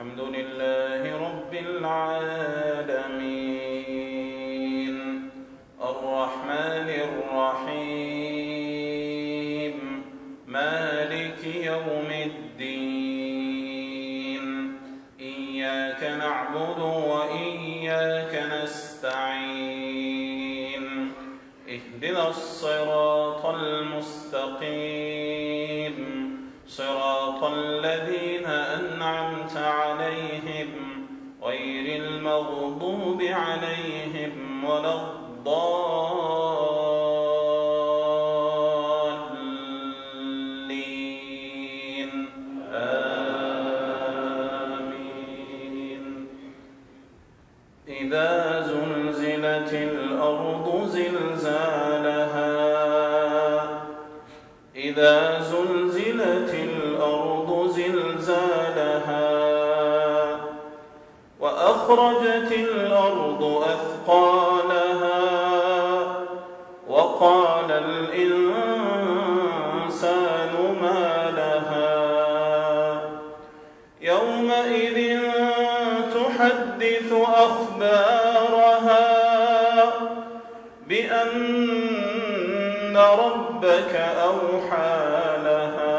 الحمد لله رب العالمين الرحمن الرحيم مالك يوم الدين إياك نعبد وإياك نستعين اهدنا الصراط المستقيم صراط الذين أنعمت عليهم غير المغضوب عليهم ولا الضالين آمين. إذا زلزلت الأرض زلزالها إذا زلزلت الأرض زلزالها وأخرجت الأرض أثقالها وقال الإنسان ما لها يومئذ تحدث أخبارها بأن ربك أوحى لها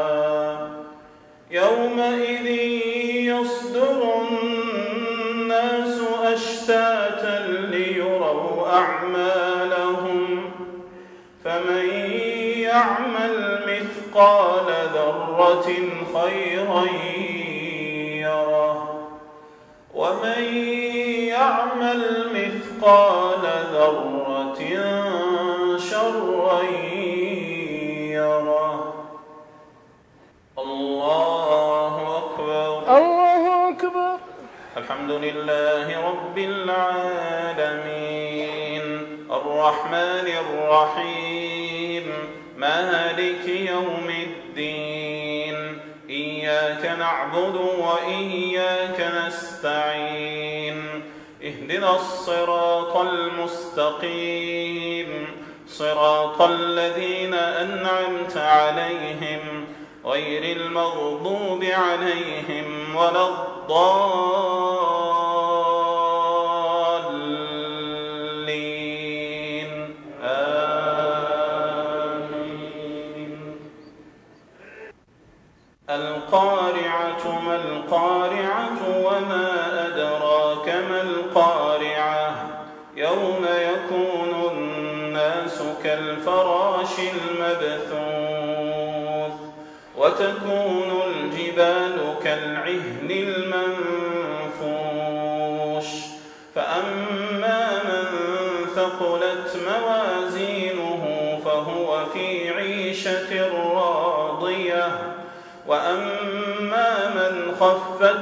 يومئذ يصدر الناس أشتاتا ليروا أعمالهم فمن يعمل مثقال ذرة خيرا يره ومن يعمل مثقال ذرة شرا يره. الله أكبر. الله أكبر. الحمد لله رب العالمين الرحمن الرحيم مالك يوم الدين إياك نعبد وإياك نستعين اهدنا الصراط المستقيم صراط الذين أنعمت عليهم غير المغضوب عليهم ولا الضالين آمين. القارعة ما القارعة وما أدراك ما القارعة يوم يكون الناس كالفراش المبثوث وتكون الجبال كالعهن المنفوش فأما من ثقلت موازينه فهو في عيشة راضية وأما من خفت